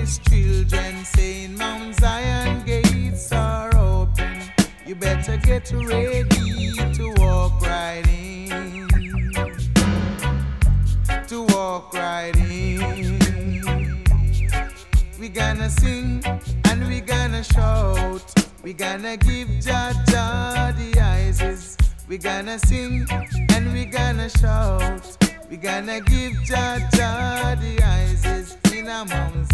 his children, saying Mount Zion gates are open. You better get ready to walk right in. To walk right in. We gonna sing and we gonna shout. We gonna give Jah Jah the eyes. We gonna sing and we gonna shout. We gonna give Jah Jah the eyes in a Mount